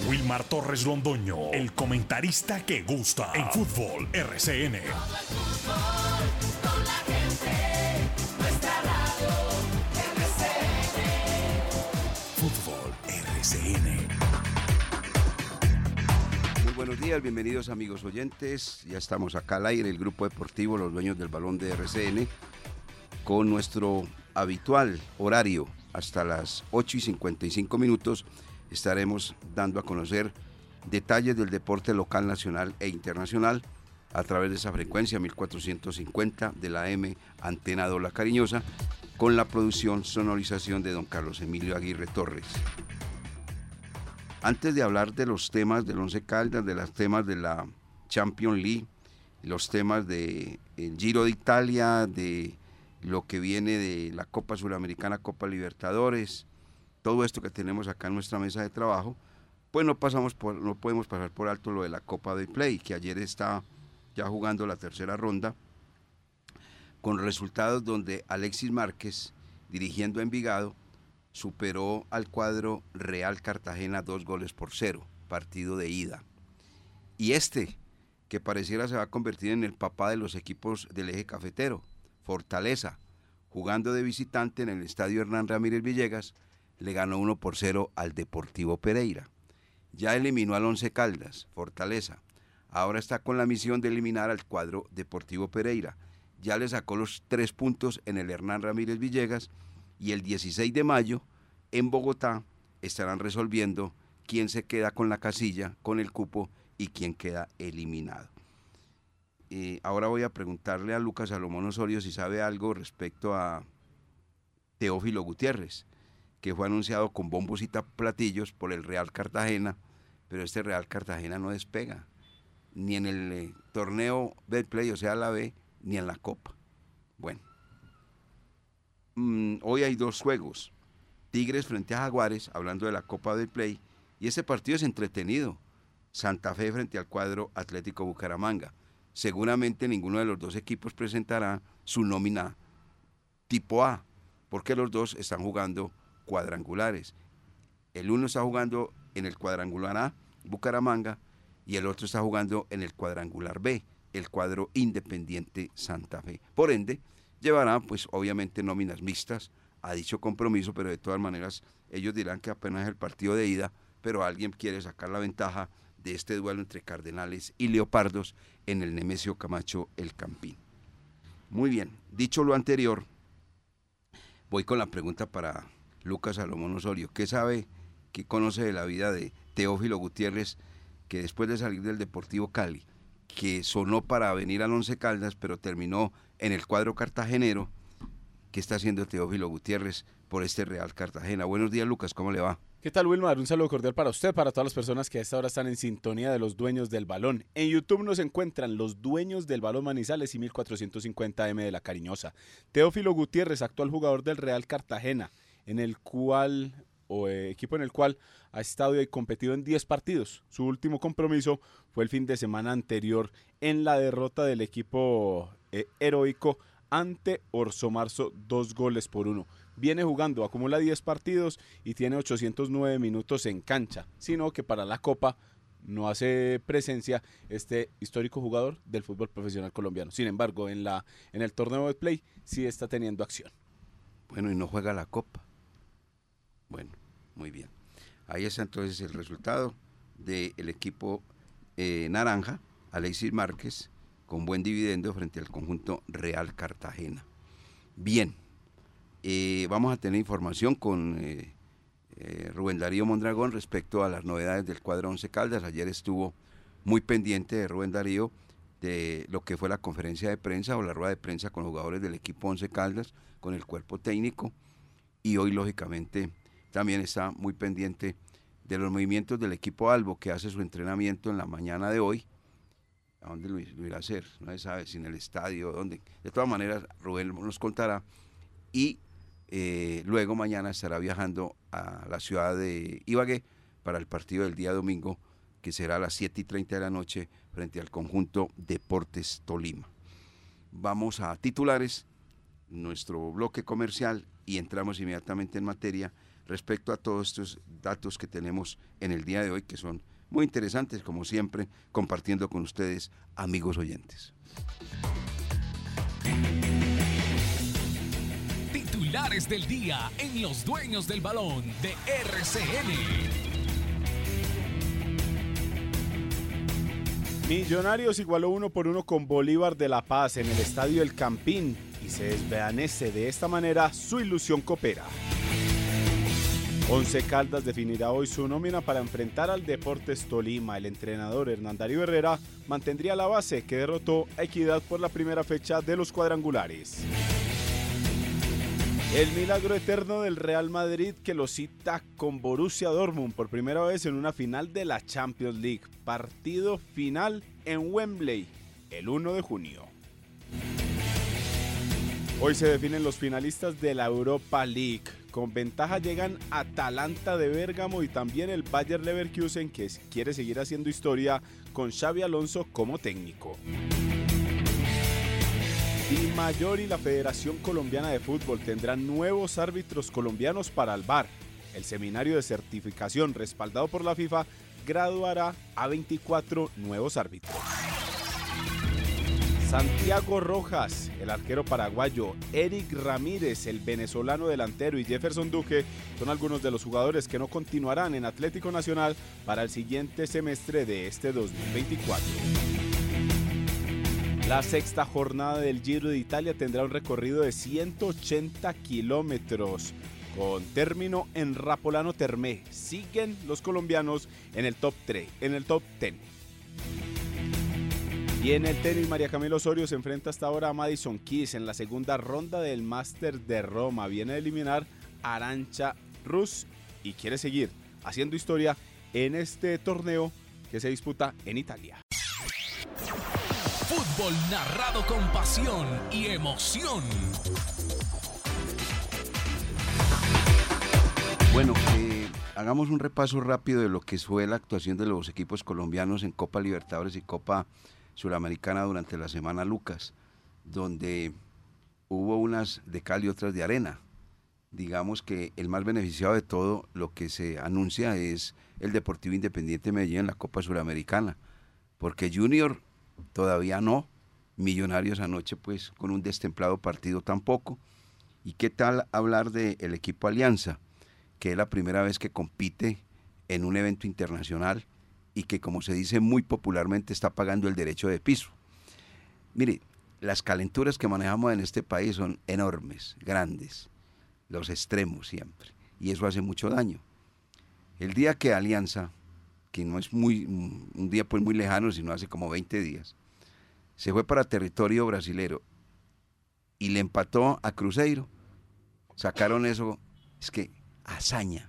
Wilmar Torres Londoño, el comentarista que gusta en Fútbol RCN. Fútbol RCN. Muy buenos días, bienvenidos amigos oyentes. Ya estamos acá al aire, el grupo deportivo Los Dueños del Balón de RCN, con nuestro habitual horario. Hasta las 8:55 estaremos dando a conocer detalles del deporte local, nacional e internacional a través de esa frecuencia 1450 de la M Antena La Cariñosa, con la producción, sonorización de don Carlos Emilio Aguirre Torres. Antes de hablar de los temas del Once Caldas, de los temas de la Champions League, los temas del Giro de Italia, de lo que viene de la Copa Suramericana, Copa Libertadores, todo esto que tenemos acá en nuestra mesa de trabajo, pues no podemos pasar por alto lo de la Copa de Play, que ayer está ya jugando la tercera ronda, con resultados donde Alexis Márquez, dirigiendo a Envigado, superó al cuadro Real Cartagena 2-0, partido de ida. Y que pareciera se va a convertir en el papá de los equipos del eje cafetero, Fortaleza, jugando de visitante en el estadio Hernán Ramírez Villegas, le ganó 1-0 al Deportivo Pereira. Ya eliminó al Once Caldas, Fortaleza. Ahora está con la misión de eliminar al cuadro Deportivo Pereira. Ya le sacó los 3 puntos en el Hernán Ramírez Villegas, y el 16 de mayo en Bogotá estarán resolviendo quién se queda con la casilla, con el cupo, y quién queda eliminado. Ahora voy a preguntarle a Lucas Salomón Osorio si sabe algo respecto a Teófilo Gutiérrez, que fue anunciado con bombos y platillos por el Real Cartagena, pero este Real Cartagena no despega, ni en el torneo Betplay, o sea la B, ni en la Copa. Bueno, hoy hay 2 juegos, Tigres frente a Jaguares, hablando de la Copa Betplay, y ese partido es entretenido, Santa Fe frente al cuadro Atlético Bucaramanga. Seguramente ninguno de los 2 equipos presentará su nómina tipo A, porque los 2 están jugando cuadrangulares. El uno está jugando en el cuadrangular A, Bucaramanga, y el otro está jugando en el cuadrangular B, el cuadro Independiente Santa Fe. Por ende, llevará pues obviamente nóminas mixtas a dicho compromiso, pero de todas maneras ellos dirán que apenas es el partido de ida, pero alguien quiere sacar la ventaja de este duelo entre Cardenales y Leopardos en el Nemesio Camacho El Campín. Muy bien, dicho lo anterior, voy con la pregunta para Lucas Salomón Osorio. ¿Qué sabe, qué conoce de la vida de Teófilo Gutiérrez, que después de salir del Deportivo Cali, que sonó para venir al Once Caldas, pero terminó en el cuadro cartagenero? ¿Qué está haciendo Teófilo Gutiérrez por este Real Cartagena? Buenos días, Lucas, ¿cómo le va? ¿Qué tal, Wilmar? Un saludo cordial para usted, para todas las personas que a esta hora están en sintonía de Los Dueños del Balón. En YouTube nos encuentran Los Dueños del Balón Manizales y 1450M de La Cariñosa. Teófilo Gutiérrez, actual jugador del Real Cartagena, equipo en el cual ha estado y competido en 10 partidos. Su último compromiso fue el fin de semana anterior en la derrota del equipo heroico ante Orso Marzo, 2-1. Viene jugando, acumula 10 partidos y tiene 809 minutos en cancha, sino que para la Copa no hace presencia este histórico jugador del fútbol profesional colombiano. Sin embargo, en el torneo de Play sí está teniendo acción. Bueno, y no juega la Copa. Bueno, muy bien. Ahí está entonces el resultado del equipo naranja, Alexis Márquez, con buen dividendo frente al conjunto Real Cartagena. Bien, vamos a tener información con Rubén Darío Mondragón respecto a las novedades del cuadro Once Caldas. Ayer estuvo muy pendiente de Rubén Darío de lo que fue la conferencia de prensa o la rueda de prensa con los jugadores del equipo Once Caldas, con el cuerpo técnico, y hoy lógicamente también está muy pendiente de los movimientos del equipo Albo, que hace su entrenamiento en la mañana de hoy. ¿A dónde lo irá a hacer? No se sabe si en el estadio, dónde. De todas maneras, Rubén nos contará. Y luego mañana estará viajando a la ciudad de Ibagué para el partido del día domingo, que será a las 7:30 de la noche frente al conjunto Deportes Tolima. Vamos a titulares, nuestro bloque comercial, y entramos inmediatamente en materia respecto a todos estos datos que tenemos en el día de hoy, que son muy interesantes, como siempre, compartiendo con ustedes, amigos oyentes. Titulares del día en Los Dueños del Balón de RCN. Millonarios igualó 1-1 con Bolívar de La Paz en el estadio El Campín y se desvanece de esta manera su ilusión copera. Once Caldas definirá hoy su nómina para enfrentar al Deportes Tolima. El entrenador Hernán Darío Herrera mantendría la base que derrotó a Equidad por la primera fecha de los cuadrangulares. El milagro eterno del Real Madrid que lo cita con Borussia Dortmund por primera vez en una final de la Champions League. Partido final en Wembley el 1 de junio. Hoy se definen los finalistas de la Europa League. Con ventaja llegan Atalanta de Bérgamo y también el Bayer Leverkusen, que quiere seguir haciendo historia con Xabi Alonso como técnico. DIMAYOR y la Federación Colombiana de Fútbol tendrán nuevos árbitros colombianos para el VAR. El seminario de certificación respaldado por la FIFA graduará a 24 nuevos árbitros. Santiago Rojas, el arquero paraguayo, Eric Ramírez, el venezolano delantero y Jefferson Duque son algunos de los jugadores que no continuarán en Atlético Nacional para el siguiente semestre de este 2024. La sexta jornada del Giro de Italia tendrá un recorrido de 180 kilómetros con término en Rapolano Termé. Siguen los colombianos en el top 10. Y en el tenis, María Camila Osorio se enfrenta hasta ahora a Madison Keys en la segunda ronda del Máster de Roma. Viene a eliminar a Arantxa Rus y quiere seguir haciendo historia en este torneo que se disputa en Italia. Fútbol narrado con pasión y emoción. Bueno, hagamos un repaso rápido de lo que fue la actuación de los equipos colombianos en Copa Libertadores y Copa Suramericana durante la semana Lucas, donde hubo unas de cal y otras de arena. Digamos que el más beneficiado de todo lo que se anuncia es el Deportivo Independiente Medellín en la Copa Suramericana, porque Junior todavía no, Millonarios anoche pues con un destemplado partido tampoco. ¿Y qué tal hablar del equipo Alianza, que es la primera vez que compite en un evento internacional y que, como se dice muy popularmente, está pagando el derecho de piso? Mire, las calenturas que manejamos en este país son enormes, grandes, los extremos siempre, y eso hace mucho daño. El día que Alianza, que no es un día pues muy lejano, sino hace como 20 días, se fue para territorio brasilero y le empató a Cruzeiro, sacaron eso, es que hazaña,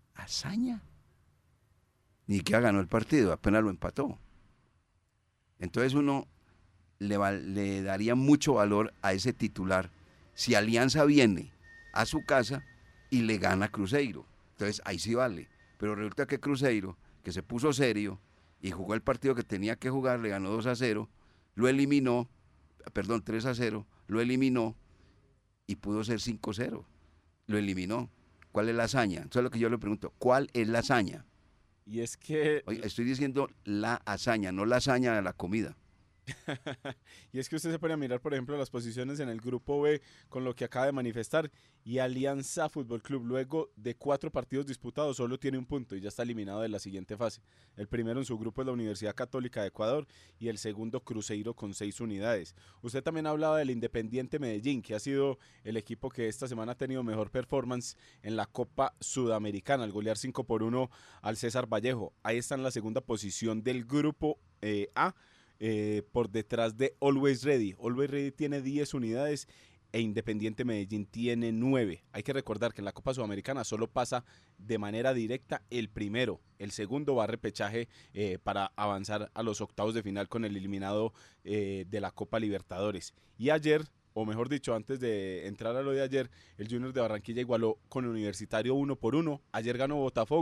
ni que ganó el partido, apenas lo empató. Entonces uno le daría mucho valor a ese titular si Alianza viene a su casa y le gana a Cruzeiro. Entonces ahí sí vale, pero resulta que Cruzeiro, que se puso serio y jugó el partido que tenía que jugar, le ganó 2-0, lo eliminó, 3-0, lo eliminó y pudo ser 5-0, lo eliminó. ¿Cuál es la hazaña? Entonces lo que yo le pregunto, ¿cuál es la hazaña? Y es que... Oye, estoy diciendo la hazaña, no la hazaña de la comida. Y es que usted se pone a mirar, por ejemplo, las posiciones en el grupo B con lo que acaba de manifestar, y Alianza Fútbol Club, luego de 4 partidos disputados, solo tiene un punto y ya está eliminado de la siguiente fase. El primero en su grupo es la Universidad Católica de Ecuador y el segundo Cruzeiro con 6 unidades. Usted también hablaba del Independiente Medellín, que ha sido el equipo que esta semana ha tenido mejor performance en la Copa Sudamericana, al golear 5-1 al César Vallejo. Ahí está en la segunda posición del grupo A, por detrás de Always Ready. Always Ready tiene 10 unidades e Independiente Medellín tiene 9. Hay que recordar que en la Copa Sudamericana solo pasa de manera directa el primero. El segundo va a repechaje para avanzar a los octavos de final con el eliminado de la Copa Libertadores. Y ayer, o mejor dicho, antes de entrar a lo de ayer, el Junior de Barranquilla igualó con el Universitario 1-1. Ayer ganó Botafogo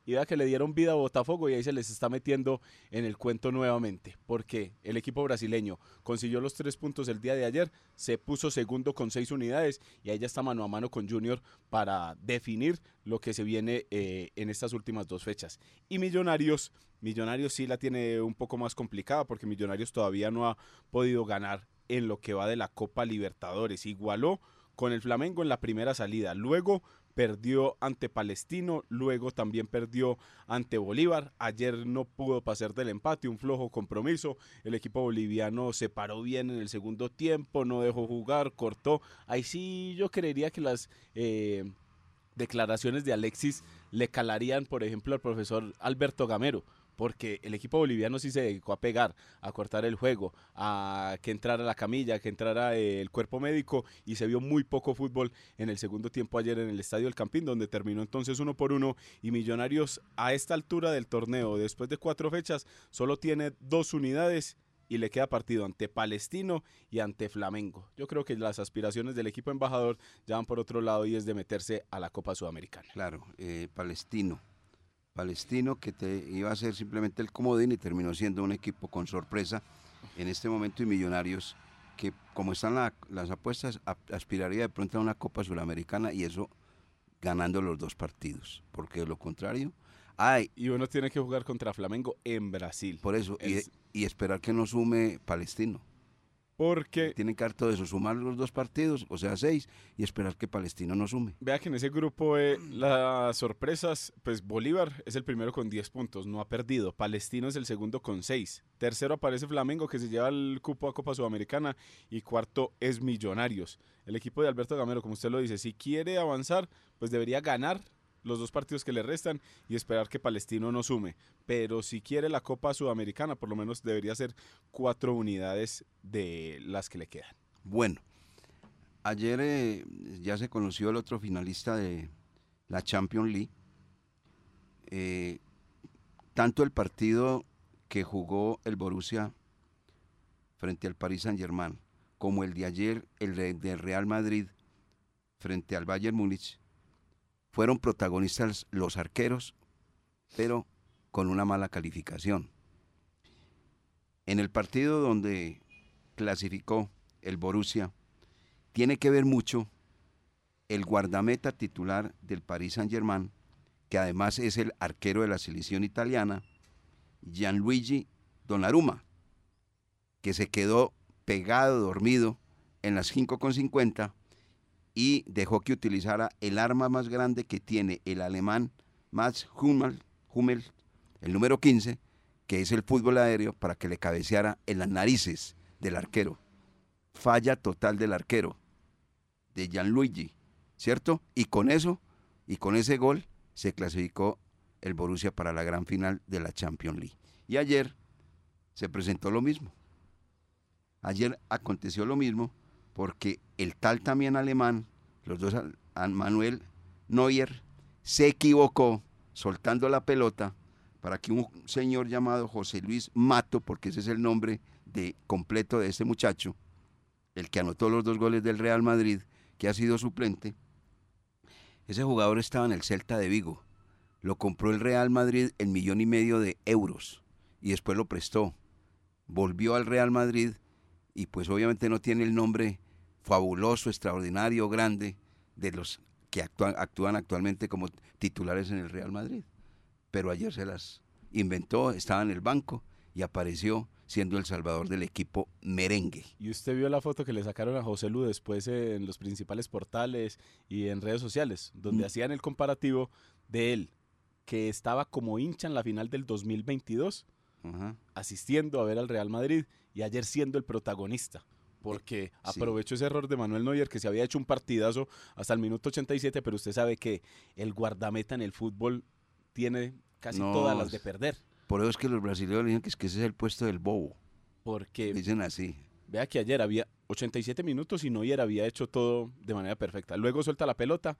y vea que le dieron vida a Botafogo y ahí se les está metiendo en el cuento nuevamente, porque el equipo brasileño consiguió los 3 puntos el día de ayer, se puso segundo con 6 unidades y ahí ya está mano a mano con Junior para definir lo que se viene en estas últimas 2 fechas. Y Millonarios sí la tiene un poco más complicada porque Millonarios todavía no ha podido ganar en lo que va de la Copa Libertadores. Igualó con el Flamengo en la primera salida, luego perdió ante Palestino, luego también perdió ante Bolívar, ayer no pudo pasar del empate, un flojo compromiso, el equipo boliviano se paró bien en el segundo tiempo, no dejó jugar, cortó, ahí sí yo creería que las declaraciones de Alexis le calarían, por ejemplo, al profesor Alberto Gamero, porque el equipo boliviano sí se dedicó a pegar, a cortar el juego, a que entrara la camilla, que entrara el cuerpo médico y se vio muy poco fútbol en el segundo tiempo ayer en el Estadio El Campín, donde terminó entonces 1-1 y Millonarios a esta altura del torneo, después de 4 fechas, solo tiene 2 unidades y le queda partido ante Palestino y ante Flamengo. Yo creo que las aspiraciones del equipo embajador ya van por otro lado y es de meterse a la Copa Sudamericana. Claro, Palestino que te iba a ser simplemente el comodín y terminó siendo un equipo con sorpresa en este momento y Millonarios que como están las apuestas aspiraría de pronto a una Copa Sudamericana y eso ganando los 2 partidos, porque de lo contrario y uno tiene que jugar contra Flamengo en Brasil. Por eso, y esperar que no sume Palestino. Porque tienen que harto de eso, sumar los 2 partidos, o sea 6, y esperar que Palestino no sume. Vea que en ese grupo las sorpresas, pues Bolívar es el primero con 10 puntos, no ha perdido. Palestino es el segundo con 6. Tercero aparece Flamengo, que se lleva el cupo a Copa Sudamericana, y cuarto es Millonarios. El equipo de Alberto Gamero, como usted lo dice, si quiere avanzar, pues debería ganar los 2 partidos que le restan y esperar que Palestino no sume, pero si quiere la Copa Sudamericana por lo menos debería ser 4 unidades de las que le quedan. Bueno, ayer ya se conoció el otro finalista de la Champions League, tanto el partido que jugó el Borussia frente al Paris Saint-Germain como el de ayer, el del Real Madrid frente al Bayern Múnich, fueron protagonistas los arqueros, pero con una mala calificación. En el partido donde clasificó el Borussia, tiene que ver mucho el guardameta titular del Paris Saint-Germain, que además es el arquero de la selección italiana, Gianluigi Donnarumma, que se quedó pegado, dormido, en las 5:50, y dejó que utilizara el arma más grande que tiene el alemán Mats Hummel, el número 15, que es el fútbol aéreo, para que le cabeceara en las narices del arquero. Falla total del arquero, de Gianluigi, ¿cierto? Y con eso, y con ese gol, se clasificó el Borussia para la gran final de la Champions League. Y ayer se presentó lo mismo. Ayer aconteció lo mismo, porque el tal también alemán, los dos, Manuel Neuer, se equivocó soltando la pelota para que un señor llamado José Luis Mato, porque ese es el nombre completo de este muchacho, el que anotó los 2 goles del Real Madrid, que ha sido suplente, ese jugador estaba en el Celta de Vigo, lo compró el Real Madrid en 1,5 millones de euros y después lo prestó, volvió al Real Madrid y pues obviamente no tiene el nombre fabuloso, extraordinario, grande de los que actúan actualmente como titulares en el Real Madrid. Pero ayer se las inventó, estaba en el banco y apareció siendo el salvador del equipo merengue. ¿Y usted vio la foto que le sacaron a José Lu después en los principales portales y en redes sociales, donde hacían el comparativo de él, que estaba como hincha en la final del 2022, asistiendo a ver al Real Madrid, y ayer siendo el protagonista, porque aprovechó ese error de Manuel Neuer, que se había hecho un partidazo hasta el minuto 87, pero usted sabe que el guardameta en el fútbol tiene casi todas las de perder. Por eso es que los brasileños dicen que ese es el puesto del bobo. Porque dicen así. Vea que ayer había 87 minutos y Neuer había hecho todo de manera perfecta. Luego suelta la pelota,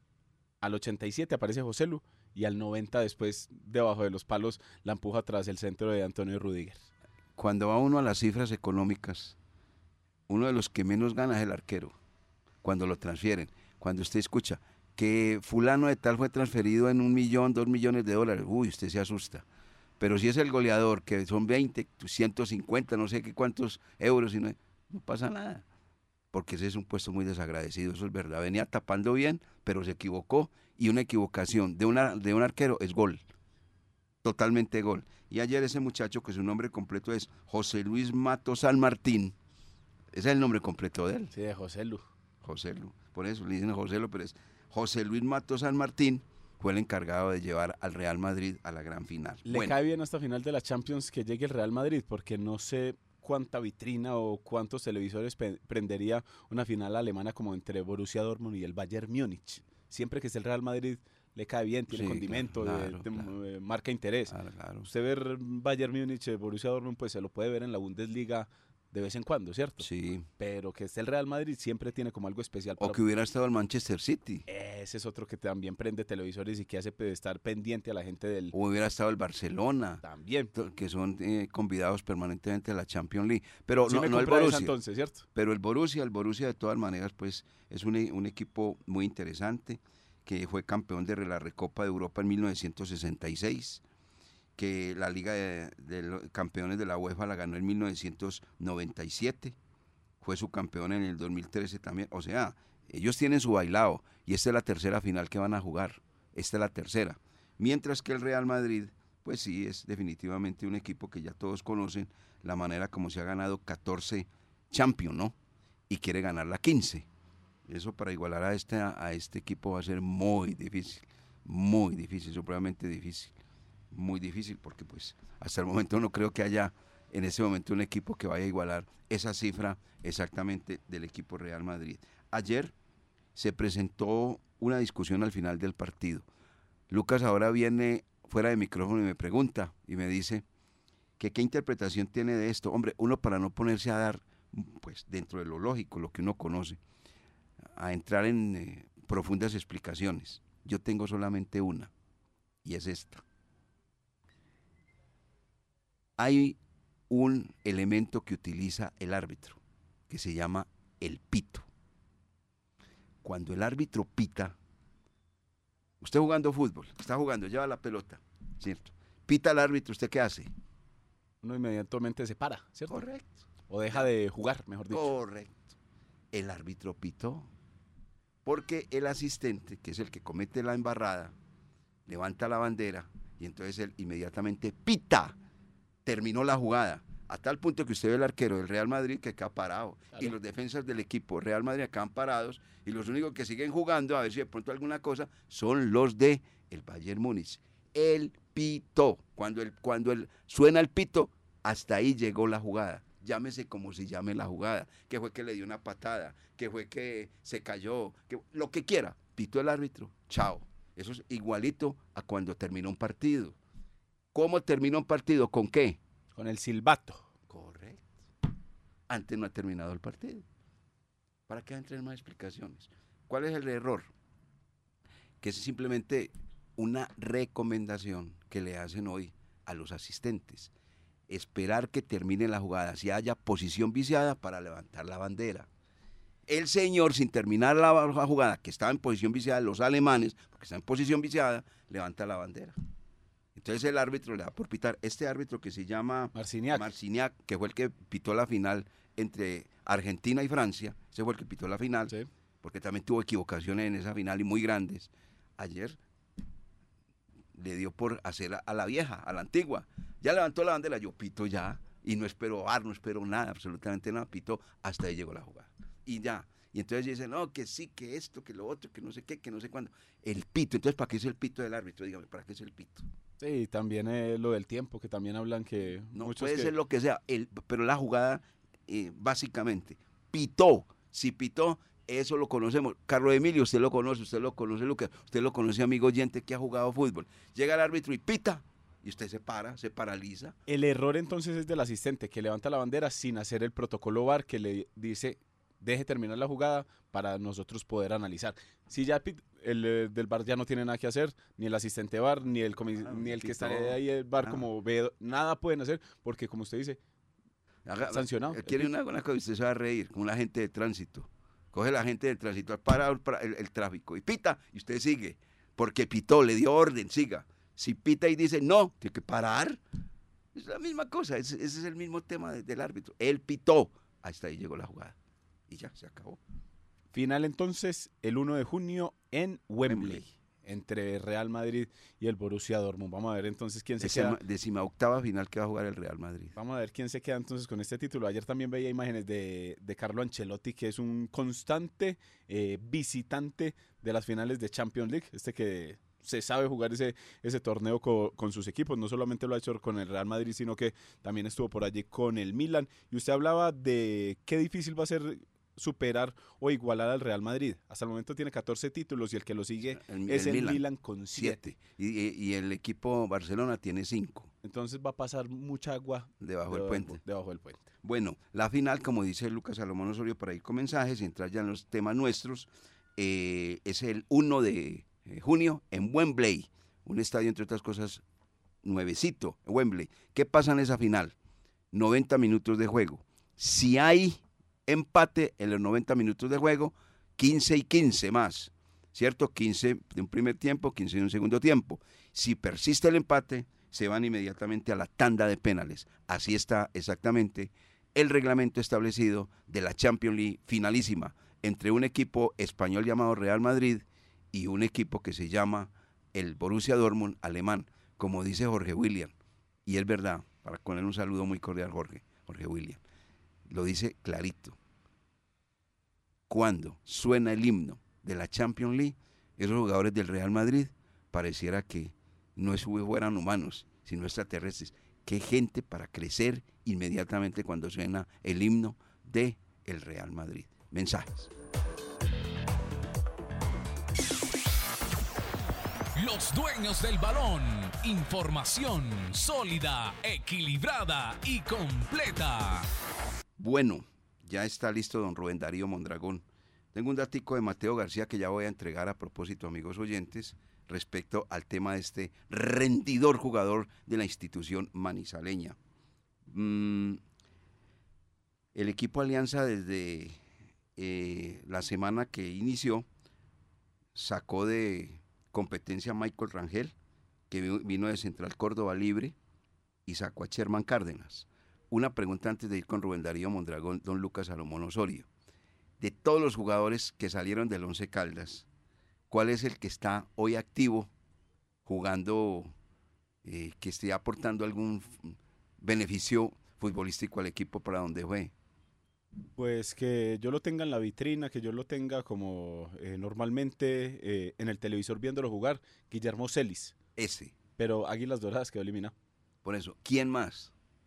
al 87 aparece José Lu, y al 90 después, debajo de los palos, la empuja tras el centro de Antonio Rüdiger. Cuando va uno a las cifras económicas, uno de los que menos gana es el arquero, cuando lo transfieren. Cuando usted escucha que fulano de tal fue transferido en 1 millón, 2 millones de dólares, uy, usted se asusta. Pero si es el goleador, que son 20, 150, no sé qué cuántos euros, y no pasa nada. Porque ese es un puesto muy desagradecido, eso es verdad. Venía tapando bien, pero se equivocó, y una equivocación de un arquero es gol. Totalmente gol. Y ayer ese muchacho, que su nombre completo es José Luis Matos San Martín, ese es el nombre completo de él. Sí, de José Lu. José Lu, por eso le dicen José Lu, pero es José Luis Matos San Martín, fue el encargado de llevar al Real Madrid a la gran final. Le cae bien hasta final de la Champions que llegue el Real Madrid, porque no sé cuánta vitrina o cuántos televisores prendería una final alemana como entre Borussia Dortmund y el Bayern Múnich. Siempre que esté el Real Madrid le cae bien, tiene condimento, claro. Marca interés. Claro. Usted ver Bayern Múnich, Borussia Dortmund, pues se lo puede ver en la Bundesliga de vez en cuando, ¿cierto? Sí. Pero que esté el Real Madrid siempre tiene como algo especial. O que hubiera estado el Manchester City. Ese es otro que también prende televisores y que hace estar pendiente a la gente del... O hubiera estado el Barcelona. También. Que son convidados permanentemente a la Champions League. Pero sí, no el Borussia. Entonces, ¿cierto? Pero el Borussia de todas maneras, pues es un equipo muy interesante, que fue campeón de la Recopa de Europa en 1966. Que la Liga de Campeones de la UEFA la ganó en 1997, fue su campeón en el 2013 también, o sea, ellos tienen su bailado, y esta es la tercera final que van a jugar, esta es la tercera, mientras que el Real Madrid, pues sí, es definitivamente un equipo que ya todos conocen, la manera como se ha ganado 14 Champions, ¿no? Y quiere ganar la 15, eso para igualar a este equipo va a ser muy difícil, supremamente difícil. Muy difícil porque pues hasta el momento no creo que haya en ese momento un equipo que vaya a igualar esa cifra exactamente del equipo Real Madrid. Ayer se presentó una discusión al final del partido. Lucas ahora viene fuera de micrófono y me pregunta y me dice que qué interpretación tiene de esto. Hombre, uno para no ponerse a dar, pues dentro de lo lógico, lo que uno conoce, a entrar en profundas explicaciones. Yo tengo solamente una y es esta. Hay un elemento que utiliza el árbitro, que se llama el pito. Cuando el árbitro pita, usted jugando fútbol, está jugando, lleva la pelota, ¿cierto? Pita el árbitro, ¿usted qué hace? Uno inmediatamente se para, ¿cierto? Correcto. O deja de jugar, mejor dicho. Correcto. El árbitro pitó, porque el asistente, que es el que comete la embarrada, levanta la bandera y entonces él inmediatamente pita. Terminó la jugada, a tal punto que usted ve el arquero del Real Madrid que queda parado, claro. Y los defensas del equipo Real Madrid quedan parados, y los únicos que siguen jugando, a ver si de pronto alguna cosa, son los de el Bayern Múnich. El pito, cuando suena el pito, hasta ahí llegó la jugada. Llámese como se llame la jugada, que fue que le dio una patada, que fue que se cayó, que lo que quiera, pitó el árbitro, chao. Eso es igualito a cuando terminó un partido. ¿Cómo terminó un partido? ¿Con qué? Con el silbato. Correcto. Antes no ha terminado el partido. ¿Para qué entrar en más explicaciones? ¿Cuál es el error? Que es simplemente una recomendación que le hacen hoy a los asistentes. Esperar que termine la jugada, si haya posición viciada, para levantar la bandera. El señor, sin terminar la jugada, que estaba en posición viciada, los alemanes, porque está en posición viciada, levanta la bandera. Entonces el árbitro le da por pitar. Este árbitro que se llama Marciniak, que fue el que pitó la final entre Argentina y Francia, ese fue el que pitó la final, sí. Porque también tuvo equivocaciones en esa final y muy grandes. Ayer le dio por hacer a la vieja, a la antigua. Ya levantó la bandera, yo pito ya, y no espero VAR, no espero nada, absolutamente nada, pito, hasta ahí llegó la jugada. Y ya. Y entonces dicen, no, que sí, que esto, que lo otro, que no sé qué, que no sé cuándo. El pito, entonces, ¿para qué es el pito del árbitro? Dígame, ¿para qué es el pito? Sí, también lo del tiempo, que también hablan que... No puede ser lo que sea, pero la jugada, básicamente, pitó. Si pitó, eso lo conocemos. Carlos Emilio, usted lo conoce, Lucas, usted lo conoce, amigo oyente que ha jugado fútbol. Llega el árbitro y pita, y usted se paraliza. El error entonces es del asistente, que levanta la bandera sin hacer el protocolo VAR, que le dice... deje terminar la jugada para nosotros poder analizar. Si ya el del VAR ya no tiene nada que hacer, ni el asistente VAR, ni el que está ahí el VAR como ve, nada pueden hacer, porque como usted dice, sancionado. Quiere una cosa, usted se va a reír, como un agente de tránsito. Coge la gente del tránsito, para el tráfico y pita y usted sigue, porque pitó, le dio orden, siga. Si pita y dice no, tiene que parar. Es la misma cosa, ese es el mismo tema del árbitro. Él pitó, hasta ahí llegó la jugada y ya, se acabó. Final entonces el 1 de junio en Wembley, entre Real Madrid y el Borussia Dortmund. Vamos a ver entonces quién se queda. 18ª final que va a jugar el Real Madrid. Vamos a ver quién se queda entonces con este título. Ayer también veía imágenes de Carlo Ancelotti, que es un constante visitante de las finales de Champions League. Que se sabe jugar ese torneo con sus equipos. No solamente lo ha hecho con el Real Madrid, sino que también estuvo por allí con el Milan. Y usted hablaba de qué difícil va a ser superar o igualar al Real Madrid. Hasta el momento tiene 14 títulos y el que lo sigue es el Milan con 7. Y el equipo Barcelona tiene 5. Entonces va a pasar mucha agua debajo del puente. Bueno, la final, como dice Lucas Salomón Osorio, para ir con mensajes y entrar ya en los temas nuestros, es el 1 de junio en Wembley, un estadio, entre otras cosas, nuevecito, Wembley. ¿Qué pasa en esa final? 90 minutos de juego. Si hay empate en los 90 minutos de juego, 15 y 15 más, ¿cierto? 15 de un primer tiempo, 15 de un segundo tiempo. Si persiste el empate, se van inmediatamente a la tanda de penales. Así está exactamente el reglamento establecido de la Champions League finalísima entre un equipo español llamado Real Madrid y un equipo que se llama el Borussia Dortmund alemán, como dice Jorge William. Y es verdad, para poner un saludo muy cordial, Jorge William. Lo dice clarito. Cuando suena el himno de la Champions League, esos jugadores del Real Madrid pareciera que no fueran humanos, sino extraterrestres. Qué gente para crecer inmediatamente cuando suena el himno de el Real Madrid. Mensajes. Los dueños del balón. Información sólida, equilibrada y completa. Bueno, ya está listo don Rubén Darío Mondragón. Tengo un datico de Mateo García que ya voy a entregar a propósito, amigos oyentes, respecto al tema de este rendidor jugador de la institución manizaleña. El equipo Alianza desde la semana que inició sacó de competencia a Michael Rangel, que vino de Central Córdoba Libre, y sacó a Sherman Cárdenas. Una pregunta antes de ir con Rubén Darío Mondragón, don Lucas Salomón Osorio. De todos los jugadores que salieron del Once Caldas, ¿cuál es el que está hoy activo, jugando, que esté aportando algún beneficio futbolístico al equipo para donde fue? Pues que yo lo tenga en la vitrina, que yo lo tenga como normalmente en el televisor viéndolo jugar, Guillermo Celis. Ese. Pero Águilas Doradas quedó eliminado. Por eso, ¿quién más?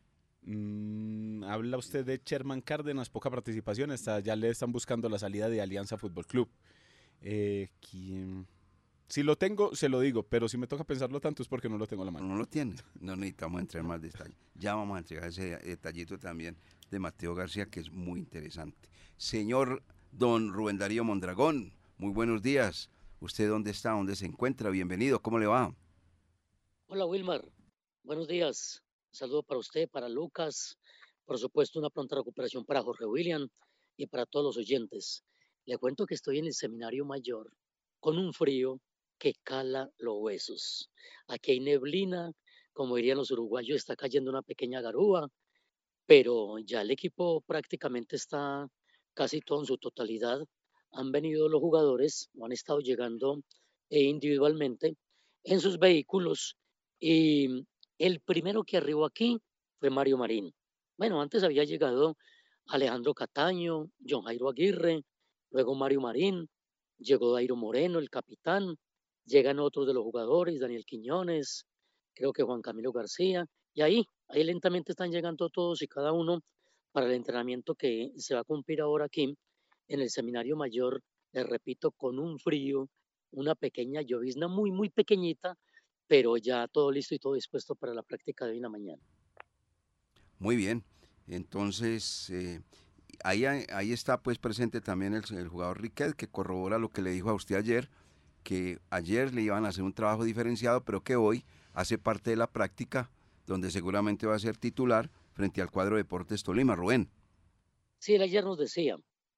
Habla usted de Sherman Cárdenas, poca participación, ya le están buscando la salida de Alianza Fútbol Club. ¿Quién? Si lo tengo, se lo digo, pero si me toca pensarlo tanto es porque no lo tengo a la mano. No lo tiene, no necesitamos entrar más detalle. Ya vamos a entregar ese detallito también de Mateo García, que es muy interesante. Señor don Rubén Darío Mondragón, muy buenos días. ¿Usted dónde está? ¿Dónde se encuentra? Bienvenido, ¿cómo le va? Hola Wilmar, buenos días. Un saludo para usted, para Lucas, por supuesto una pronta recuperación para Jorge William y para todos los oyentes. Le cuento que estoy en el Seminario Mayor con un frío que cala los huesos. Aquí hay neblina, como dirían los uruguayos, está cayendo una pequeña garúa, pero ya el equipo prácticamente está casi todo en su totalidad. Han venido los jugadores, o han estado llegando individualmente en sus vehículos, y el primero que arribó aquí fue Mario Marín. Bueno, antes había llegado Alejandro Cataño, John Jairo Aguirre, luego Mario Marín, llegó Dairo Moreno, el capitán, llegan otros de los jugadores, Daniel Quiñones, creo que Juan Camilo García, y ahí lentamente están llegando todos y cada uno para el entrenamiento que se va a cumplir ahora aquí en el Seminario Mayor, les repito, con un frío, una pequeña llovizna muy, muy pequeñita, pero ya todo listo y todo dispuesto para la práctica de hoy en la mañana. Muy bien, entonces ahí está pues presente también el jugador Riquet, que corrobora lo que le dijo a usted ayer, que ayer le iban a hacer un trabajo diferenciado, pero que hoy hace parte de la práctica, donde seguramente va a ser titular frente al cuadro Deportes Tolima. Rubén. Sí, él ayer nos decía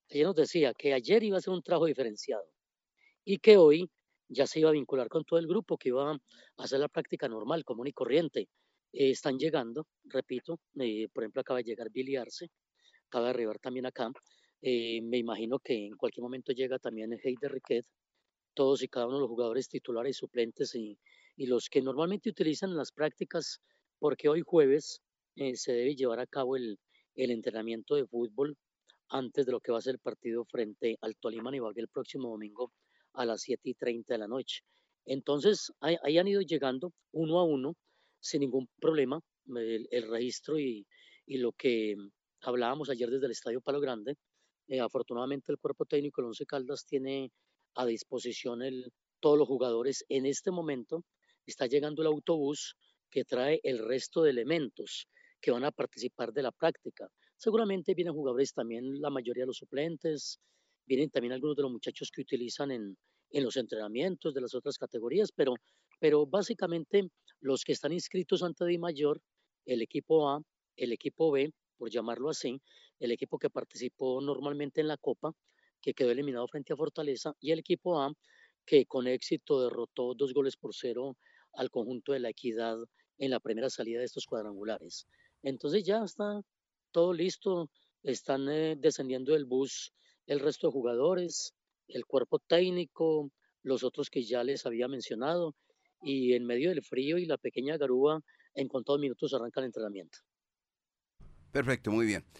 Ella nos decía que ayer iba a ser un trabajo diferenciado y que hoy ya se iba a vincular con todo el grupo, que iba a hacer la práctica normal, común y corriente. Están llegando, repito, por ejemplo, acaba de llegar Billy Arce, acaba de arribar también acá. Me imagino que en cualquier momento llega también Heider Riquet, todos y cada uno de los jugadores titulares y suplentes y los que normalmente utilizan las prácticas, porque hoy jueves se debe llevar a cabo el entrenamiento de fútbol antes de lo que va a ser el partido frente al Tolima Ibagué el próximo domingo a las 7:30 de la noche. Entonces, ahí han ido llegando uno a uno sin ningún problema el registro y lo que hablábamos ayer desde el Estadio Palo Grande. Afortunadamente el cuerpo técnico del Once Caldas tiene a disposición todos los jugadores. En este momento está llegando el autobús que trae el resto de elementos que van a participar de la práctica. Seguramente vienen jugadores también, la mayoría de los suplentes, vienen también algunos de los muchachos que utilizan en los entrenamientos de las otras categorías, pero básicamente los que están inscritos ante Di Mayor, el equipo A, el equipo B, por llamarlo así, el equipo que participó normalmente en la Copa, que quedó eliminado frente a Fortaleza, y el equipo A, que con éxito derrotó 2-0 al conjunto de la Equidad en la primera salida de estos cuadrangulares. Entonces ya está todo listo, están descendiendo del bus el resto de jugadores, el cuerpo técnico, los otros que ya les había mencionado, y en medio del frío y la pequeña garúa, en contados minutos arranca el entrenamiento. Perfecto, muy bien.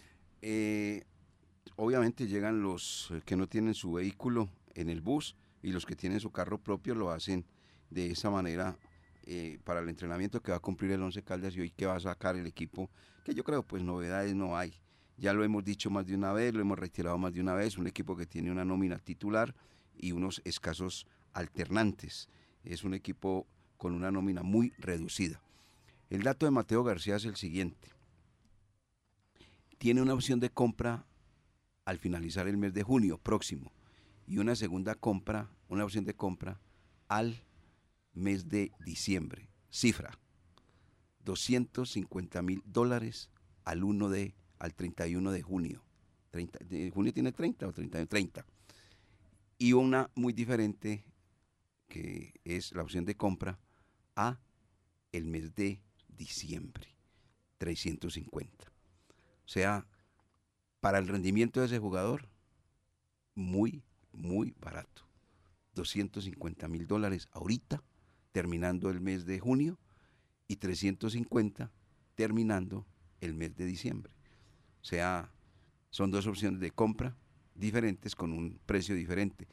Obviamente llegan los que no tienen su vehículo en el bus y los que tienen su carro propio lo hacen de esa manera para el entrenamiento que va a cumplir el Once Caldas y hoy que va a sacar el equipo, que yo creo pues novedades no hay. Ya lo hemos dicho más de una vez, lo hemos reiterado más de una vez, un equipo que tiene una nómina titular y unos escasos alternantes. Es un equipo con una nómina muy reducida. El dato de Mateo García es el siguiente. Tiene una opción de compra al finalizar el mes de junio próximo y una segunda compra, una opción de compra al mes de diciembre. Cifra, $250,000 al 31 de junio. ¿Junio tiene 30 o 31? 30. Y una muy diferente que es la opción de compra a el mes de diciembre, 350. O sea, para el rendimiento de ese jugador, muy, muy barato. $250,000 ahorita, terminando el mes de junio, y 350 terminando el mes de diciembre. O sea, son dos opciones de compra diferentes con un precio diferente,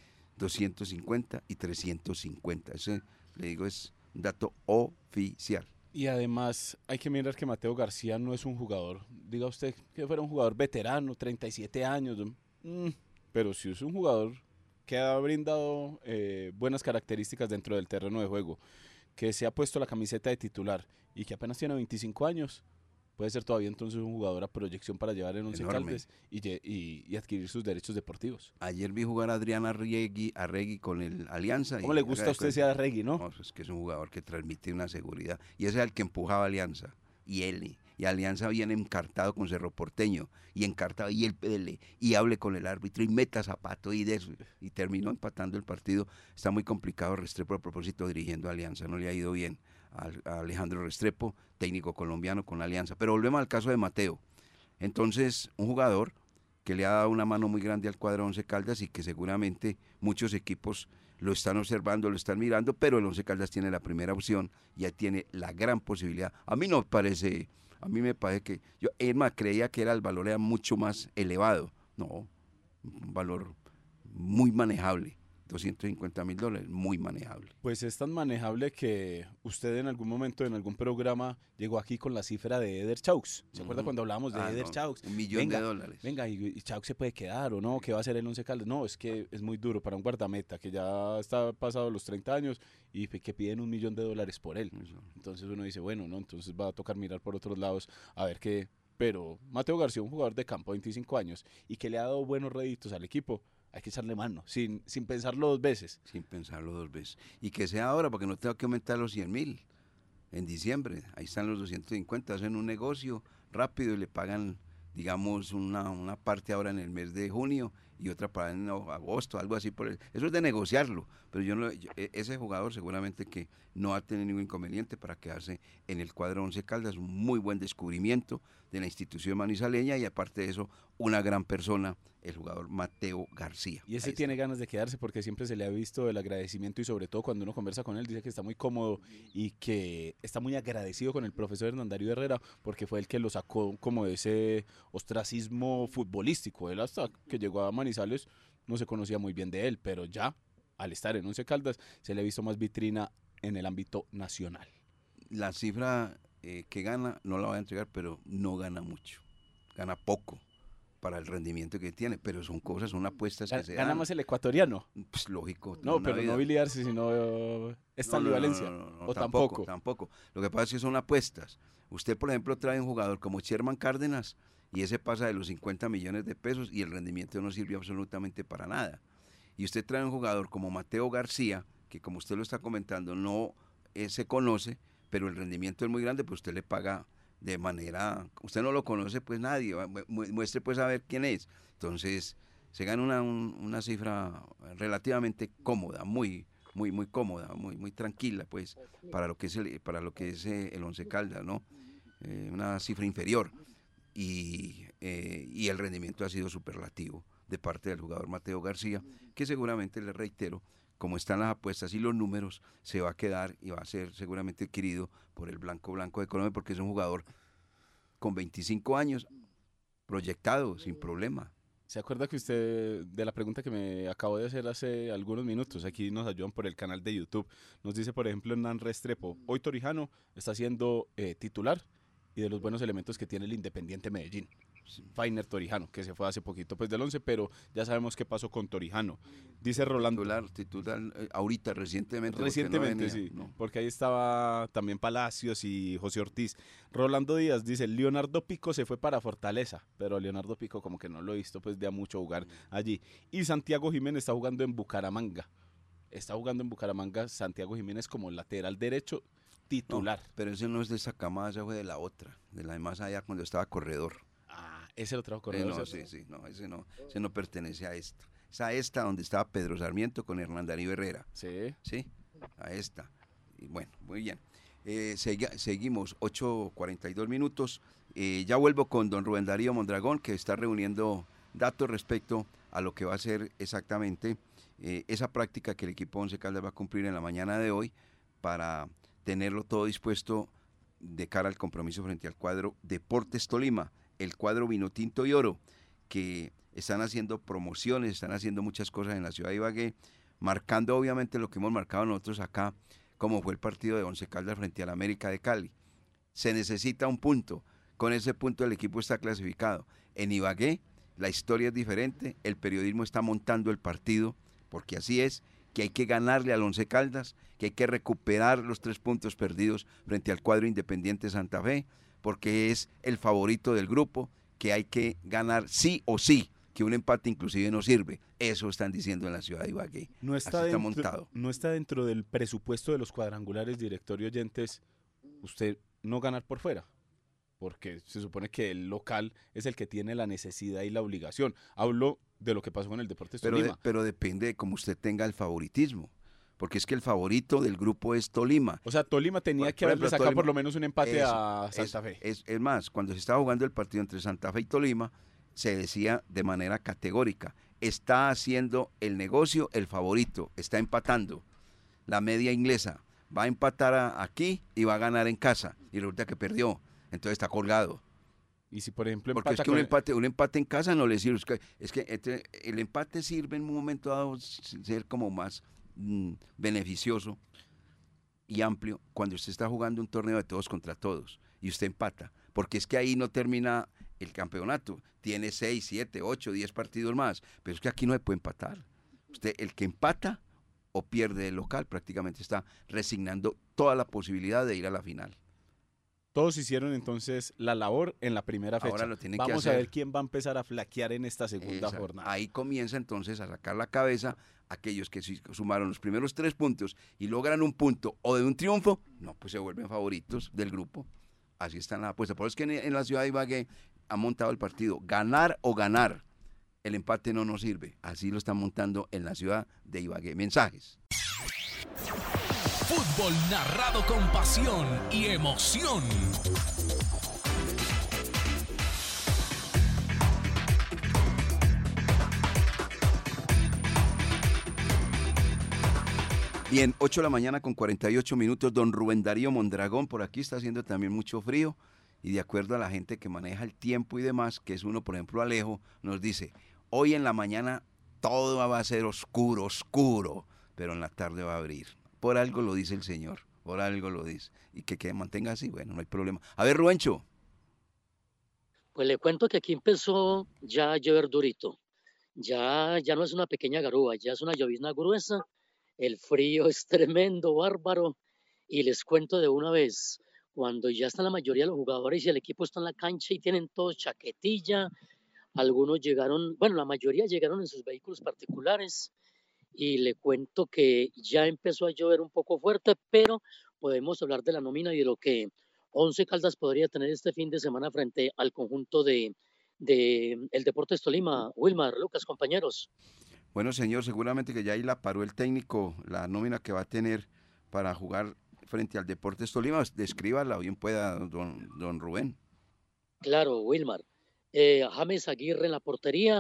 250 y 350. Ese, le digo, es un dato oficial. Y además hay que mirar que Mateo García no es un jugador, diga usted que fuera un jugador veterano, 37 años, pero sí es un jugador que ha brindado buenas características dentro del terreno de juego, que se ha puesto la camiseta de titular y que apenas tiene 25 años, puede ser todavía entonces un jugador a proyección para llevar en Once Caldas y adquirir sus derechos deportivos. Ayer vi jugar a Adrián Arregui con el Alianza. ¿Cómo le gusta a usted ese Arregui, no? No, es que es un jugador que transmite una seguridad. Y ese es el que empujaba a Alianza. Y Alianza viene encartado con Cerro Porteño. Y encartado, y él pele, y hable con el árbitro, y meta zapato, y de eso. Y terminó empatando el partido. Está muy complicado Restrepo a propósito dirigiendo a Alianza. No le ha ido bien a Alejandro Restrepo, técnico colombiano con la Alianza. Pero volvemos al caso de Mateo. Entonces, un jugador que le ha dado una mano muy grande al cuadro Once Caldas y que seguramente muchos equipos lo están observando, lo están mirando, pero el Once Caldas tiene la primera opción, ya tiene la gran posibilidad. A mí me parece que, yo creía que el valor era mucho más elevado. No, un valor muy manejable. $250,000, muy manejable. Pues es tan manejable que usted en algún momento, en algún programa, llegó aquí con la cifra de Eder Chaux. ¿Se acuerda cuando hablábamos de Eder Chaux? $1,000,000. Venga, y Chaux se puede quedar o no, ¿qué va a hacer el Once Caldas? No, es que es muy duro para un guardameta que ya está pasado los 30 años y que piden $1,000,000 por él. Entonces uno dice, bueno, no, entonces va a tocar mirar por otros lados a ver qué. Pero Mateo García, un jugador de campo, 25 años, y que le ha dado buenos réditos al equipo, hay que echarle mano, sin pensarlo dos veces. Sin pensarlo dos veces. Y que sea ahora, porque no tengo que aumentar los 100,000 en diciembre. Ahí están los 250, hacen un negocio rápido y le pagan, digamos, una parte ahora en el mes de junio y otra para en agosto, algo así. Eso es de negociarlo, pero ese jugador seguramente que no va a tener ningún inconveniente para quedarse en el cuadro Once Caldas, un muy buen descubrimiento de la institución manizaleña y aparte de eso, una gran persona, el jugador Mateo García. Y ese tiene ganas de quedarse porque siempre se le ha visto el agradecimiento y sobre todo cuando uno conversa con él dice que está muy cómodo y que está muy agradecido con el profesor Hernán Darío Herrera porque fue el que lo sacó como de ese ostracismo futbolístico. Él hasta que llegó a Manizales no se conocía muy bien de él, pero ya al estar en Once Caldas se le ha visto más vitrina en el ámbito nacional. La cifra que gana, no la voy a entregar, pero no gana mucho, gana poco para el rendimiento que tiene, pero son apuestas que se dan. ¿Gana más el ecuatoriano? Pues lógico. No, pero no biliarse, sino esta ambivalencia. No, tampoco. Lo que pasa es que son apuestas. Usted, por ejemplo, trae un jugador como Sherman Cárdenas y ese pasa de los 50 millones de pesos y el rendimiento no sirve absolutamente para nada. Y usted trae un jugador como Mateo García, que como usted lo está comentando, no se conoce, pero el rendimiento es muy grande, pues usted le paga de manera, usted no lo conoce, pues nadie, muestre pues a ver quién es. Entonces, se gana una cifra relativamente cómoda, muy cómoda, muy tranquila, pues, para lo que es el Once Caldas, ¿no? Una cifra inferior. Y el rendimiento ha sido superlativo de parte del jugador Mateo García, que seguramente, le reitero, como están las apuestas y los números, se va a quedar y va a ser seguramente adquirido por el Blanco de Colombia, porque es un jugador con 25 años, proyectado, sin problema. ¿Se acuerda que usted, de la pregunta que me acabo de hacer hace algunos minutos, aquí nos ayudan por el canal de YouTube, nos dice, por ejemplo, Hernán Restrepo, hoy Torijano está siendo titular y de los buenos elementos que tiene el Independiente Medellín. Fainer Torijano, que se fue hace poquito pues del 11, pero ya sabemos qué pasó con Torijano. Dice Rolando. Titular ahorita, recientemente. Recientemente, sí, porque ahí estaba también Palacios y José Ortiz. Rolando Díaz dice, Leonardo Pico se fue para Fortaleza, pero Leonardo Pico como que no lo he visto pues de a mucho jugar allí. Y Santiago Jiménez está jugando en Bucaramanga. Santiago Jiménez como lateral derecho titular. No, pero ese no es de esa camada, ese fue de la otra, de la de más allá cuando estaba corredor. Ese lo trajo corredor. Ese no pertenece a esta. Es a esta donde estaba Pedro Sarmiento con Hernán Darío Herrera. Sí. Sí, a esta. Y bueno, muy bien. Seguimos, 8:42 minutos. Ya vuelvo con don Rubén Darío Mondragón, que está reuniendo datos respecto a lo que va a ser exactamente esa práctica que el equipo Once Caldas va a cumplir en la mañana de hoy para tenerlo todo dispuesto de cara al compromiso frente al cuadro Deportes Tolima, el cuadro Vinotinto y Oro, que están haciendo promociones, están haciendo muchas cosas en la ciudad de Ibagué, marcando obviamente lo que hemos marcado nosotros acá, como fue el partido de Once Caldas frente al América de Cali. Se necesita un punto, con ese punto el equipo está clasificado. En Ibagué la historia es diferente, el periodismo está montando el partido, porque así es, que hay que ganarle al Once Caldas, que hay que recuperar los 3 puntos perdidos frente al cuadro Independiente Santa Fe, porque es el favorito del grupo, que hay que ganar sí o sí, que un empate inclusive no sirve. Eso están diciendo en la ciudad de Ibagué. No está montado. No está dentro del presupuesto de los cuadrangulares, director y oyentes, usted no ganar por fuera, porque se supone que el local es el que tiene la necesidad y la obligación. Hablo de lo que pasó con el Deportes Tolima. Pero depende de cómo usted tenga el favoritismo. Porque es que el favorito del grupo es Tolima. O sea, Tolima tenía que haberle sacado por lo menos un empate a Santa Fe. Es más, cuando se estaba jugando el partido entre Santa Fe y Tolima, se decía de manera categórica, está haciendo el negocio el favorito, está empatando. La media inglesa va a empatar aquí y va a ganar en casa. Y resulta que perdió, entonces está colgado. Y si por ejemplo porque es que un empate en casa no le sirve. Es que el empate sirve en un momento dado ser como más beneficioso y amplio cuando usted está jugando un torneo de todos contra todos y usted empata, porque es que ahí no termina el campeonato, tiene 6, 7, 8, 10 partidos más, pero es que aquí no se puede empatar. El que empata o pierde el local prácticamente está resignando toda la posibilidad de ir a la final. Todos hicieron entonces la labor en la primera fecha. Ahora lo tienen Vamos que hacer. A ver quién va a empezar a flaquear en esta segunda jornada. Ahí comienza entonces a sacar la cabeza aquellos que sumaron los primeros 3 puntos y logran un punto o de un triunfo, no, pues se vuelven favoritos del grupo. Así están las apuestas. Por eso es que en la ciudad de Ibagué ha montado el partido ganar o ganar. el empate no nos sirve. Así lo están montando en la ciudad de Ibagué. Mensajes. Fútbol narrado con pasión y emoción. Bien, 8 de la mañana con 48 minutos, don Rubén Darío Mondragón, por aquí está haciendo también mucho frío, y de acuerdo a la gente que maneja el tiempo y demás, que es uno, por ejemplo, Alejo, nos dice, hoy en la mañana todo va a ser oscuro, pero en la tarde va a abrir. Por algo lo dice el Señor, por algo lo dice, y que mantenga así, bueno, no hay problema. A ver, Rubencho. Pues le cuento que aquí empezó ya a llover durito. Ya no es una pequeña garúa, ya es una llovizna gruesa. El frío es tremendo, bárbaro. Y les cuento de una vez, cuando ya están la mayoría de los jugadores y el equipo está en la cancha y tienen todos chaquetilla, algunos llegaron, bueno, la mayoría llegaron en sus vehículos particulares. Y le cuento que ya empezó a llover un poco fuerte, pero podemos hablar de la nómina y de lo que Once Caldas podría tener este fin de semana frente al conjunto de el Deportes Tolima. Wilmar, Lucas, compañeros. Bueno, señor, seguramente que ya ahí la paró el técnico, la nómina que va a tener para jugar frente al Deportes Tolima. Descríbala, bien pueda, don Rubén. Claro, Wilmar. James Aguirre en la portería.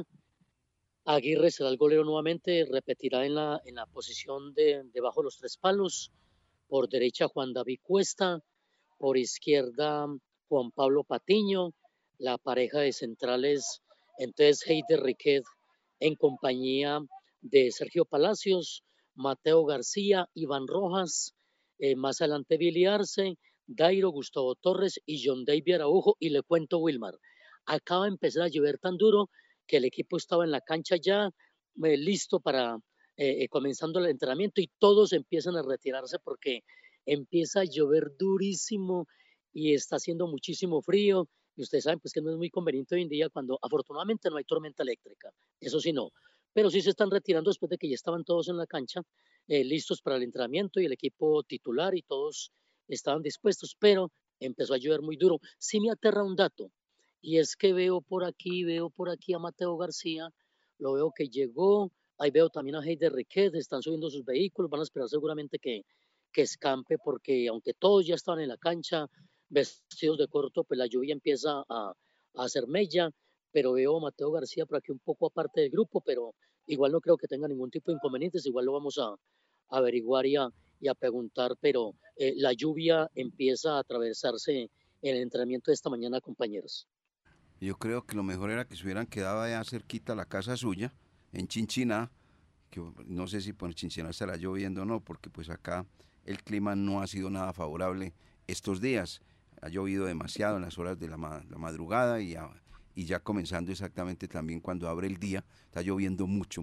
Aguirre será el golero nuevamente, repetirá en la posición debajo de los tres palos. Por derecha, Juan David Cuesta. Por izquierda, Juan Pablo Patiño. La pareja de centrales, entonces, Heider Riquet en compañía de Sergio Palacios, Mateo García, Iván Rojas, más adelante Billy Arce, Dairo, Gustavo Torres y John David Araujo. Y le cuento, Wilmar, acaba de empezar a llover tan duro que el equipo estaba en la cancha ya listo para comenzando el entrenamiento, y todos empiezan a retirarse porque empieza a llover durísimo y está haciendo muchísimo frío. Y ustedes saben pues que no es muy conveniente hoy en día cuando afortunadamente no hay tormenta eléctrica, eso sí no, pero sí se están retirando después de que ya estaban todos en la cancha listos para el entrenamiento, y el equipo titular y todos estaban dispuestos, pero empezó a llover muy duro. Sí me aterra un dato, y es que veo por aquí a Mateo García, lo veo que llegó, ahí veo también a Heider Riquet, están subiendo sus vehículos, van a esperar seguramente que escampe, porque aunque todos ya estaban en la cancha vestidos de corto, pues la lluvia empieza a hacer mella. Pero veo a Mateo García por aquí un poco aparte del grupo, pero igual no creo que tenga ningún tipo de inconvenientes, igual lo vamos a averiguar y a preguntar, pero la lluvia empieza a atravesarse en el entrenamiento de esta mañana, compañeros. Yo creo que lo mejor era que se hubieran quedado allá cerquita a la casa suya, en Chinchiná, que no sé si por Chinchiná estará lloviendo o no, porque pues acá el clima no ha sido nada favorable estos días. Ha llovido demasiado en las horas de la madrugada y ya comenzando exactamente también cuando abre el día, está lloviendo mucho.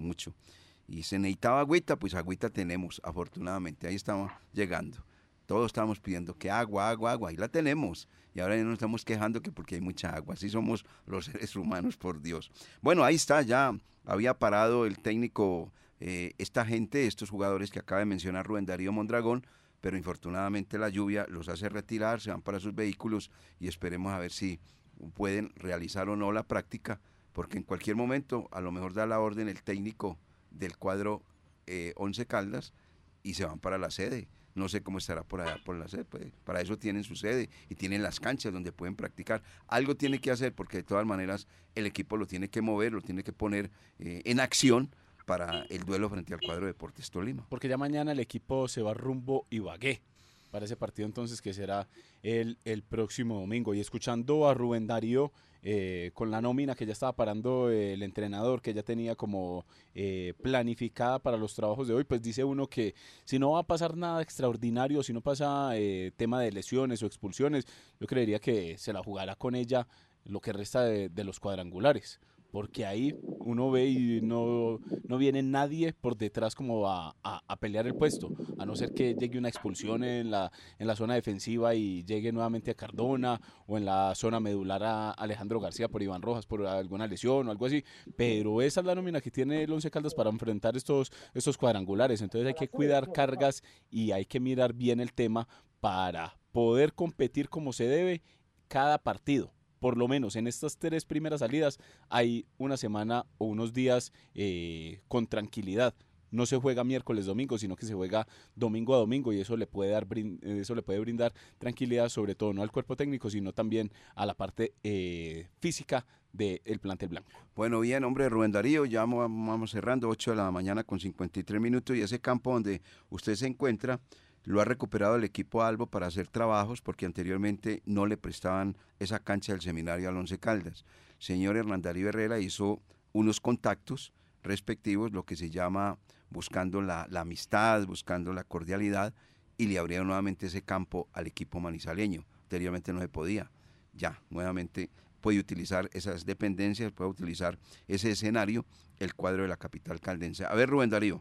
Y se necesitaba agüita, pues agüita tenemos, afortunadamente, ahí estamos llegando. Todos estamos pidiendo que agua, y la tenemos. Y ahora ya nos estamos quejando que porque hay mucha agua. Así somos los seres humanos, por Dios. Bueno, ahí está, ya había parado el técnico, esta gente, estos jugadores que acaba de mencionar Rubén Darío Mondragón, pero infortunadamente la lluvia los hace retirar, se van para sus vehículos y esperemos a ver si pueden realizar o no la práctica, porque en cualquier momento a lo mejor da la orden el técnico del cuadro Once Caldas y se van para la sede. No sé cómo estará por allá por la sede, pues, para eso tienen su sede y tienen las canchas donde pueden practicar. Algo tiene que hacer porque de todas maneras el equipo lo tiene que mover, lo tiene que poner en acción para el duelo frente al cuadro Deportes Tolima. Porque ya mañana el equipo se va rumbo Ibagué para ese partido entonces que será el próximo domingo. Y escuchando a Rubén Darío con la nómina que ya estaba parando el entrenador, que ya tenía como planificada para los trabajos de hoy, pues dice uno que si no va a pasar nada extraordinario, si no pasa tema de lesiones o expulsiones, yo creería que se la jugará con ella lo que resta de los cuadrangulares, porque ahí uno ve y no viene nadie por detrás como a pelear el puesto, a no ser que llegue una expulsión en la zona defensiva y llegue nuevamente a Cardona, o en la zona medular a Alejandro García por Iván Rojas por alguna lesión o algo así, pero esa es la nómina que tiene el Once Caldas para enfrentar estos cuadrangulares. Entonces hay que cuidar cargas y hay que mirar bien el tema para poder competir como se debe cada partido, por lo menos en estas 3 primeras salidas, hay una semana o unos días con tranquilidad. No se juega miércoles, domingo, sino que se juega domingo a domingo y eso le puede brindar tranquilidad, sobre todo no al cuerpo técnico, sino también a la parte física del plantel blanco. Bueno, bien, hombre, Rubén Darío, ya vamos cerrando, 8 de la mañana con 53 minutos, y ese campo donde usted se encuentra lo ha recuperado el equipo Albo para hacer trabajos, porque anteriormente no le prestaban esa cancha del seminario al Once Caldas. Señor Hernán Darío Herrera hizo unos contactos respectivos, lo que se llama buscando la amistad, buscando la cordialidad, y le abrieron nuevamente ese campo al equipo manizaleño. Anteriormente no se podía. Ya, nuevamente puede utilizar esas dependencias, puede utilizar ese escenario, el cuadro de la capital caldense. A ver, Rubén Darío.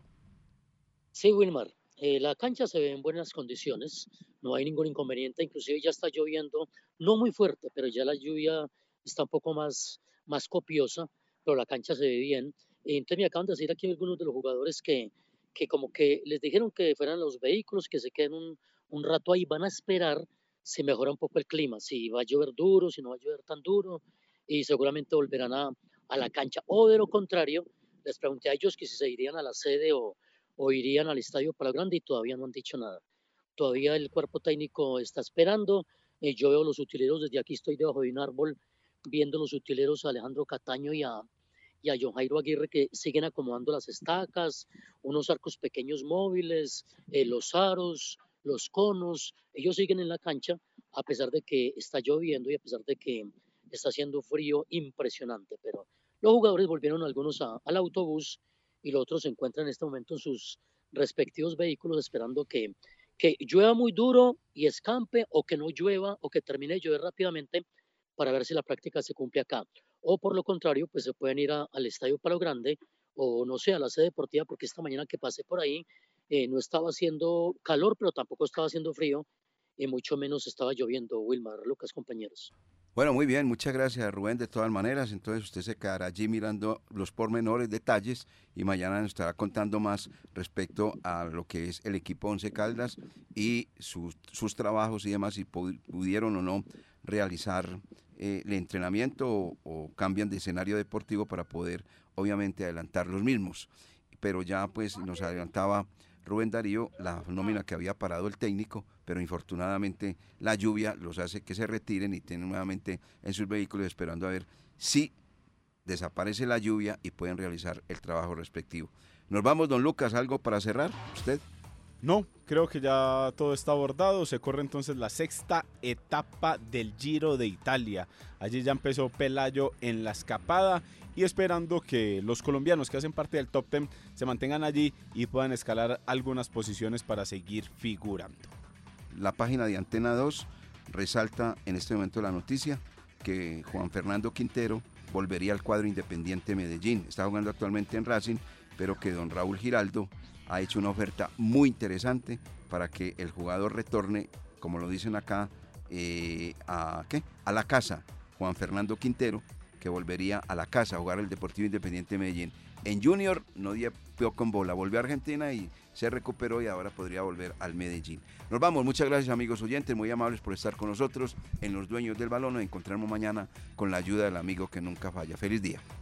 Sí, Wilmar, la cancha se ve en buenas condiciones, no hay ningún inconveniente, inclusive ya está lloviendo, no muy fuerte, pero ya la lluvia está un poco más copiosa, pero la cancha se ve bien. Entonces me acaban de decir aquí algunos de los jugadores que como que les dijeron que fueran los vehículos, que se queden un rato ahí, van a esperar si mejora un poco el clima, si va a llover duro, si no va a llover tan duro, y seguramente volverán a la cancha. O de lo contrario, les pregunté a ellos que si se irían a la sede o irían al Estadio Palo Grande y todavía no han dicho nada. Todavía el cuerpo técnico está esperando. Yo veo los utileros, desde aquí estoy debajo de un árbol viendo los utileros a Alejandro Cataño y a John Jairo Aguirre, que siguen acomodando las estacas, unos arcos pequeños móviles, los aros, los conos. Ellos siguen en la cancha a pesar de que está lloviendo y a pesar de que está haciendo frío impresionante. Pero los jugadores volvieron algunos al autobús y los otros se encuentran en este momento en sus respectivos vehículos esperando que llueva muy duro y escampe, o que no llueva o que termine de llover rápidamente para ver si la práctica se cumple acá. O por lo contrario, pues se pueden ir al Estadio Palo Grande o no sé, a la sede deportiva, porque esta mañana que pasé por ahí no estaba haciendo calor, pero tampoco estaba haciendo frío y mucho menos estaba lloviendo. Wilmar, Lucas, compañeros. Bueno, muy bien, muchas gracias, Rubén, de todas maneras. Entonces usted se quedará allí mirando los pormenores, detalles, y mañana nos estará contando más respecto a lo que es el equipo Once Caldas y sus trabajos y demás, si pudieron o no realizar el entrenamiento o cambian de escenario deportivo para poder, obviamente, adelantar los mismos. Pero ya pues nos adelantaba Rubén Darío la nómina que había parado el técnico, pero infortunadamente la lluvia los hace que se retiren y tienen nuevamente en sus vehículos esperando a ver si desaparece la lluvia y pueden realizar el trabajo respectivo. Nos vamos, don Lucas, ¿algo para cerrar? ¿Usted? No, creo que ya todo está abordado. Se corre entonces la 6ª etapa del Giro de Italia. Allí ya empezó Pelayo en la escapada y esperando que los colombianos que hacen parte del top 10 se mantengan allí y puedan escalar algunas posiciones para seguir figurando. La página de Antena 2 resalta en este momento la noticia que Juan Fernando Quintero volvería al cuadro Independiente Medellín. Está jugando actualmente en Racing, pero que don Raúl Giraldo ha hecho una oferta muy interesante para que el jugador retorne, como lo dicen acá, a la casa. Juan Fernando Quintero, que volvería a la casa a jugar el Deportivo Independiente de Medellín. En Junior no dio con bola, volvió a Argentina y se recuperó y ahora podría volver al Medellín. Nos vamos, muchas gracias amigos oyentes, muy amables por estar con nosotros en Los Dueños del Balón. Nos encontramos mañana con la ayuda del amigo que nunca falla. Feliz día.